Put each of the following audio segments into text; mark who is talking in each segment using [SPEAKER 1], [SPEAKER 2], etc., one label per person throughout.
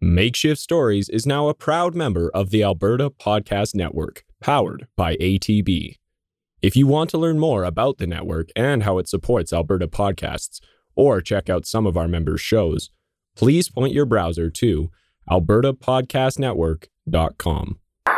[SPEAKER 1] Makeshift Stories is now a proud member of the Alberta Podcast Network, powered by ATB. If you want to learn more about the network and how it supports Alberta podcasts, or check out some of our members' shows, please point your browser to albertapodcastnetwork.com.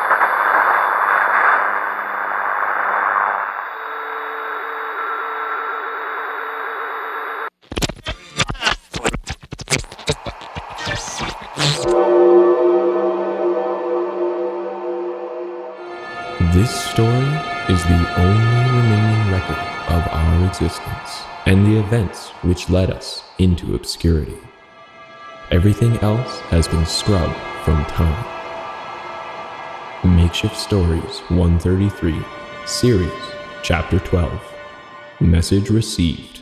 [SPEAKER 1] This story is the only remaining record of our existence and the events which led us into obscurity. Everything else has been scrubbed from time. Makeshift Stories 133, Series, Chapter 12. Message received.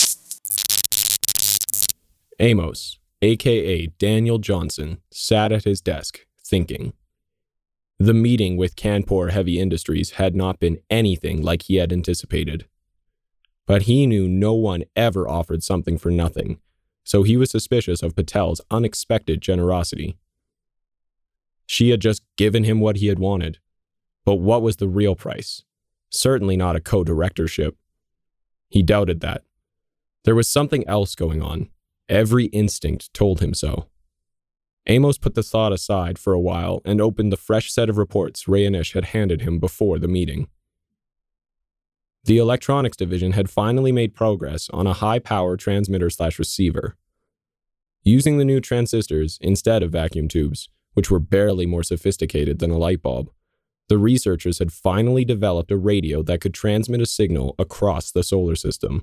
[SPEAKER 1] Amos, aka Daniel Johnson, sat at his desk, thinking. The meeting with Canpur Heavy Industries had not been anything like he had anticipated. But he knew no one ever offered something for nothing, so he was suspicious of Patel's unexpected generosity. She had just given him what he had wanted. But what was the real price? Certainly not a co-directorship. He doubted that. There was something else going on. Every instinct told him so. Amos put the thought aside for a while and opened the fresh set of reports Rayanish had handed him before the meeting. The electronics division had finally made progress on a high-power transmitter/receiver. Using the new transistors instead of vacuum tubes, which were barely more sophisticated than a light bulb, the researchers had finally developed a radio that could transmit a signal across the solar system.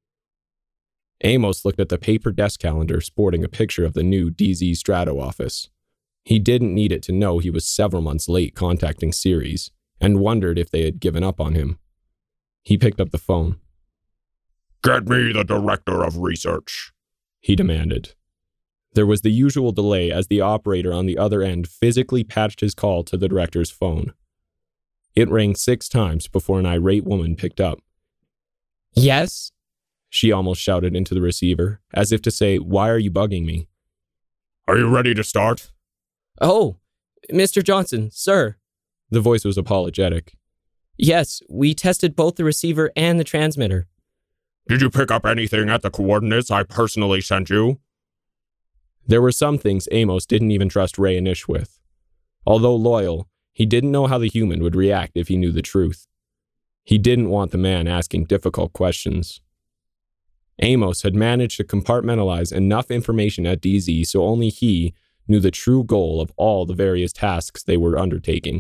[SPEAKER 1] Amos looked at the paper desk calendar sporting a picture of the new DZ Strato office. He didn't need it to know he was several months late contacting Ceres, and wondered if they had given up on him. He picked up the phone.
[SPEAKER 2] "Get me the director of research,"
[SPEAKER 1] he demanded. There was the usual delay as the operator on the other end physically patched his call to the director's phone. It rang 6 times before an irate woman picked up. "Yes?" she almost shouted into the receiver, as if to say, "Why are you bugging me?"
[SPEAKER 2] "Are you ready to start?"
[SPEAKER 3] "Oh, Mr. Johnson, sir."
[SPEAKER 1] The voice was apologetic.
[SPEAKER 3] "Yes, we tested both the receiver and the transmitter."
[SPEAKER 2] "Did you pick up anything at the coordinates I personally sent you?"
[SPEAKER 1] There were some things Amos didn't even trust Rayanish with. Although loyal, he didn't know how the human would react if he knew the truth. He didn't want the man asking difficult questions. Amos had managed to compartmentalize enough information at DZ so only he knew the true goal of all the various tasks they were undertaking.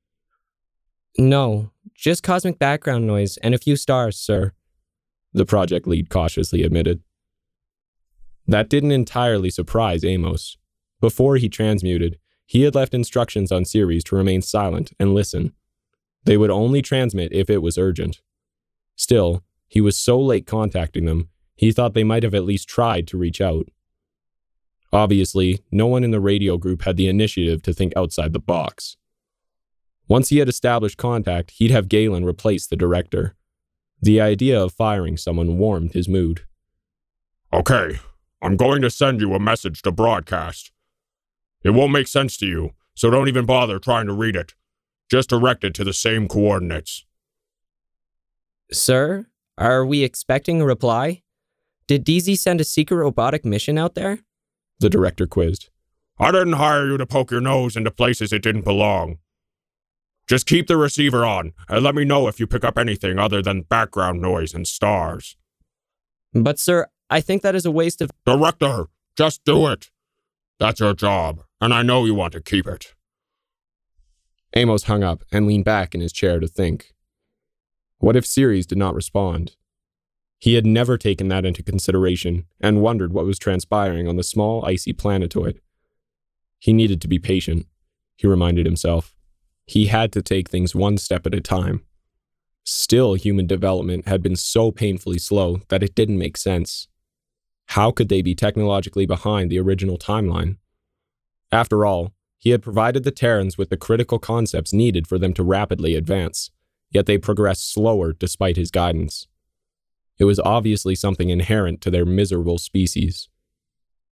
[SPEAKER 3] "No, just cosmic background noise and a few stars, sir,"
[SPEAKER 1] the project lead cautiously admitted. That didn't entirely surprise Amos. Before he transmuted, he had left instructions on Ceres to remain silent and listen. They would only transmit if it was urgent. Still, he was so late contacting them, he thought they might have at least tried to reach out. Obviously, no one in the radio group had the initiative to think outside the box. Once he had established contact, he'd have Galen replace the director. The idea of firing someone warmed his mood.
[SPEAKER 2] "Okay, I'm going to send you a message to broadcast. It won't make sense to you, so don't even bother trying to read it. Just direct it to the same coordinates."
[SPEAKER 3] "Sir, are we expecting a reply? Did DZ send a secret robotic mission out there?"
[SPEAKER 1] the director quizzed.
[SPEAKER 2] "I didn't hire you to poke your nose into places it didn't belong. Just keep the receiver on, and let me know if you pick up anything other than background noise and stars."
[SPEAKER 3] "But sir, I think that is a waste of—"
[SPEAKER 2] "Director, just do it. That's your job, and I know you want to keep it."
[SPEAKER 1] Amos hung up and leaned back in his chair to think. What if Ceres did not respond? He had never taken that into consideration and wondered what was transpiring on the small, icy planetoid. He needed to be patient, he reminded himself. He had to take things one step at a time. Still, human development had been so painfully slow that it didn't make sense. How could they be technologically behind the original timeline? After all, he had provided the Terrans with the critical concepts needed for them to rapidly advance, yet they progressed slower despite his guidance. It was obviously something inherent to their miserable species.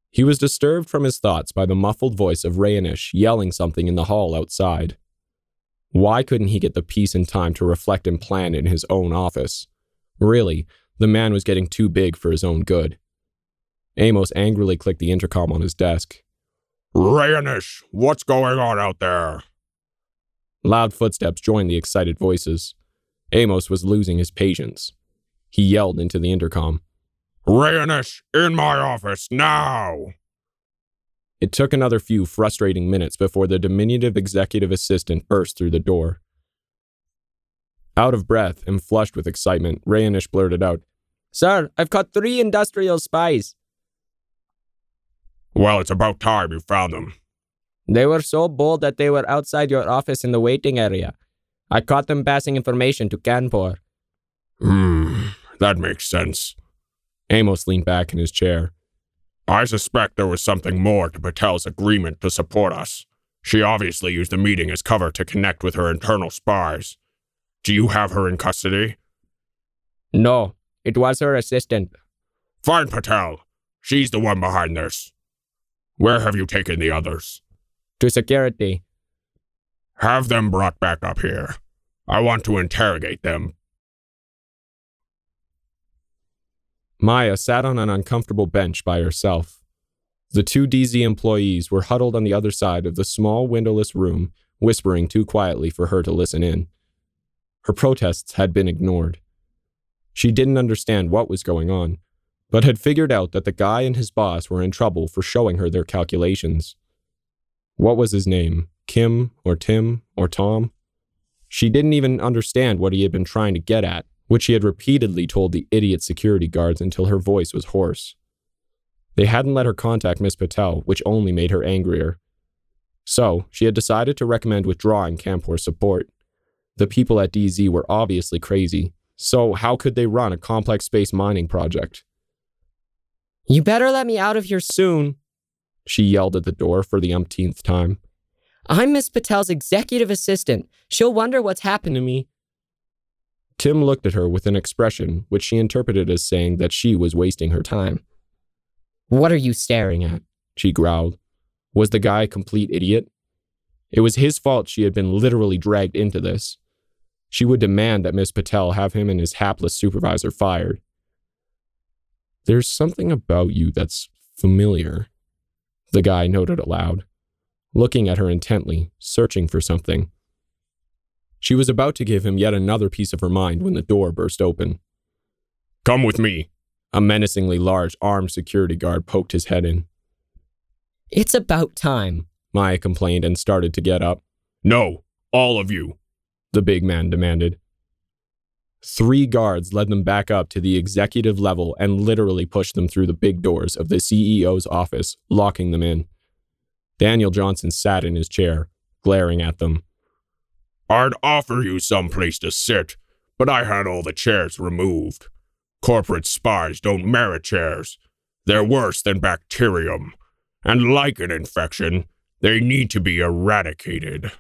[SPEAKER 1] He was disturbed from his thoughts by the muffled voice of Rayanish yelling something in the hall outside. Why couldn't he get the peace and time to reflect and plan in his own office? Really, the man was getting too big for his own good. Amos angrily clicked the intercom on his desk.
[SPEAKER 2] Rayanish, what's going on out there?
[SPEAKER 1] Loud footsteps joined the excited voices. Amos was losing his patience. He yelled into the intercom.
[SPEAKER 2] Rayanish, in my office, now!
[SPEAKER 1] It took another few frustrating minutes before the diminutive executive assistant burst through the door. Out of breath and flushed with excitement, Rayanish blurted out, "Sir, I've caught 3 industrial spies."
[SPEAKER 2] Well, it's about time you found them.
[SPEAKER 3] They were so bold that they were outside your office in the waiting area. I caught them passing information to Kanpur.
[SPEAKER 2] That makes sense.
[SPEAKER 1] Amos leaned back in his chair.
[SPEAKER 2] I suspect there was something more to Patel's agreement to support us. She obviously used the meeting as cover to connect with her internal spies. Do you have her in custody?
[SPEAKER 3] No, it was her assistant.
[SPEAKER 2] Find Patel. She's the one behind this. Where have you taken the others?
[SPEAKER 3] To security.
[SPEAKER 2] Have them brought back up here. I want to interrogate them.
[SPEAKER 1] Maya sat on an uncomfortable bench by herself. The 2 DZ employees were huddled on the other side of the small windowless room, whispering too quietly for her to listen in. Her protests had been ignored. She didn't understand what was going on, but had figured out that the guy and his boss were in trouble for showing her their calculations. What was his name? Kim or Tim or Tom? She didn't even understand what he had been trying to get at, which he had repeatedly told the idiot security guards until her voice was hoarse. They hadn't let her contact Miss Patel, which only made her angrier. So, she had decided to recommend withdrawing Kanpur's support. The people at DZ were obviously crazy, so how could they run a complex space mining project?
[SPEAKER 3] You better let me out of here soon,
[SPEAKER 1] she yelled at the door for the umpteenth time.
[SPEAKER 3] I'm Miss Patel's executive assistant. She'll wonder what's happened to me.
[SPEAKER 1] Tim looked at her with an expression which she interpreted as saying that she was wasting her time.
[SPEAKER 3] What are you staring at?
[SPEAKER 1] She growled. Was the guy a complete idiot? It was his fault she had been literally dragged into this. She would demand that Miss Patel have him and his hapless supervisor fired. There's something about you that's familiar, the guy noted aloud, looking at her intently, searching for something. She was about to give him yet another piece of her mind when the door burst open.
[SPEAKER 2] Come with me.
[SPEAKER 1] A menacingly large armed security guard poked his head in.
[SPEAKER 3] It's about time,
[SPEAKER 1] Maya complained and started to get up.
[SPEAKER 2] No, all of you,
[SPEAKER 1] the big man demanded. 3 guards led them back up to the executive level and literally pushed them through the big doors of the CEO's office, locking them in. Daniel Johnson sat in his chair, glaring at them.
[SPEAKER 2] I'd offer you some place to sit, but I had all the chairs removed. Corporate spies don't merit chairs. They're worse than bacterium. And like an infection, they need to be eradicated.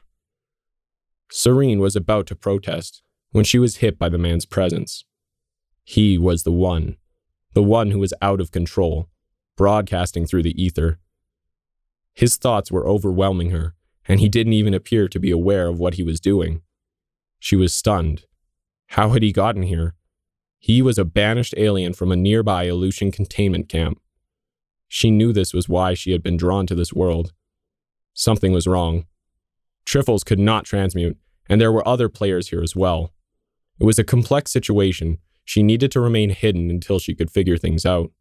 [SPEAKER 1] Serene was about to protest when she was hit by the man's presence. He was the one who was out of control, broadcasting through the ether. His thoughts were overwhelming her, and he didn't even appear to be aware of what he was doing. She was stunned. How had he gotten here? He was a banished alien from a nearby Aleutian containment camp. She knew this was why she had been drawn to this world. Something was wrong. Triffles could not transmute, and there were other players here as well. It was a complex situation. She needed to remain hidden until she could figure things out.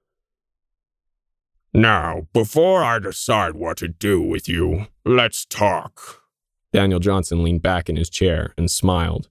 [SPEAKER 2] Now, before I decide what to do with you, let's talk.
[SPEAKER 1] Daniel Johnson leaned back in his chair and smiled.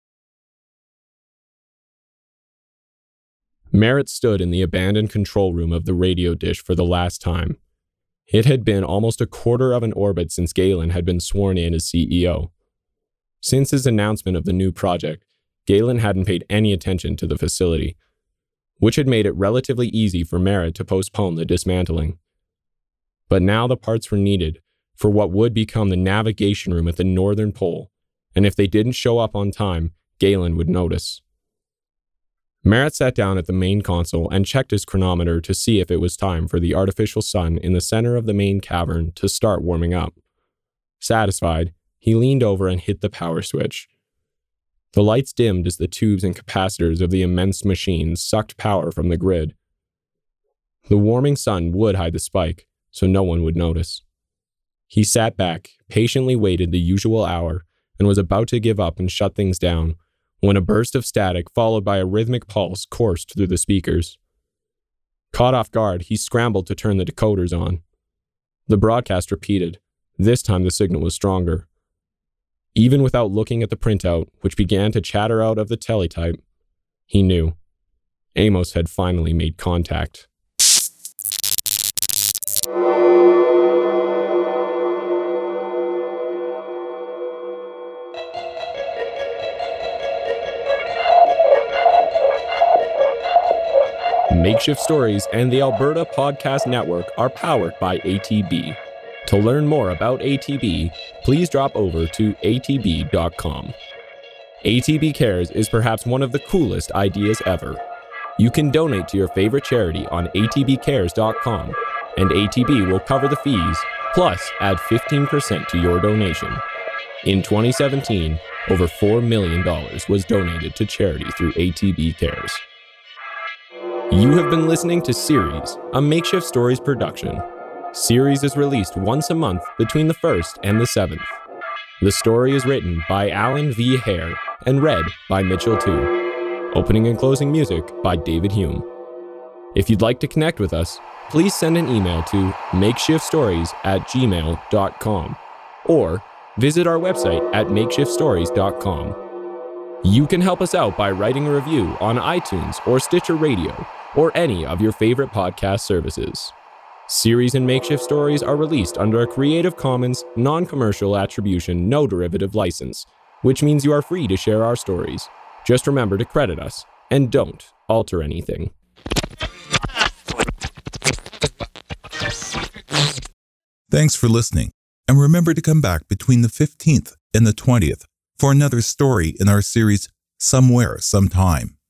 [SPEAKER 1] Merritt stood in the abandoned control room of the radio dish for the last time. It had been almost a quarter of an orbit since Galen had been sworn in as CEO. Since his announcement of the new project, Galen hadn't paid any attention to the facility, which had made it relatively easy for Merritt to postpone the dismantling. But now the parts were needed for what would become the navigation room at the northern pole, and if they didn't show up on time, Galen would notice. Merritt sat down at the main console and checked his chronometer to see if it was time for the artificial sun in the center of the main cavern to start warming up. Satisfied, he leaned over and hit the power switch. The lights dimmed as the tubes and capacitors of the immense machine sucked power from the grid. The warming sun would hide the spike, so no one would notice. He sat back, patiently waited the usual hour, and was about to give up and shut things down, when a burst of static followed by a rhythmic pulse coursed through the speakers. Caught off guard, he scrambled to turn the decoders on. The broadcast repeated. This time the signal was stronger. Even without looking at the printout, which began to chatter out of the teletype, he knew. Amos had finally made contact. Makeshift Stories and the Alberta Podcast Network are powered by ATB. To learn more about ATB, please drop over to atb.com. ATB Cares is perhaps one of the coolest ideas ever. You can donate to your favorite charity on atbcares.com, and ATB will cover the fees, plus add 15% to your donation. In 2017, over $4 million was donated to charity through ATB Cares. You have been listening to Series, a Makeshift Stories production. Series is released once a month between the 1st and the 7th. The story is written by Alan V. Hare and read by Mitchell Tu. Opening and closing music by David Hume. If you'd like to connect with us, please send an email to makeshiftstories@gmail.com or visit our website at makeshiftstories.com. You can help us out by writing a review on iTunes or Stitcher Radio or any of your favorite podcast services. Series and Makeshift Stories are released under a Creative Commons non-commercial attribution no derivative license, which means you are free to share our stories. Just remember to credit us and don't alter anything.
[SPEAKER 4] Thanks for listening, and remember to come back between the 15th and the 20th for another story in our series Somewhere, Sometime.